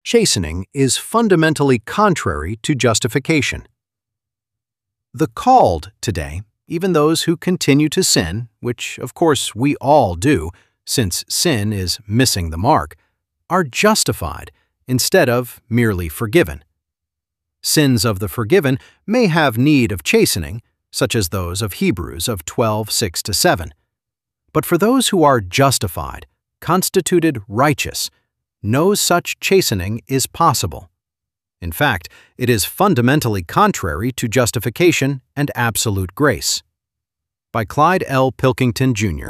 chastening is fundamentally contrary to justification. The called today, even those who continue to sin, which of course we all do, since sin is missing the mark, are justified instead of merely forgiven. Sins of the forgiven may have need of chastening, such as those of Hebrews of 12:6-7. But for those who are justified, constituted righteous, no such chastening is possible. In fact, it is fundamentally contrary to justification and absolute grace. By Clyde L. Pilkington, Jr.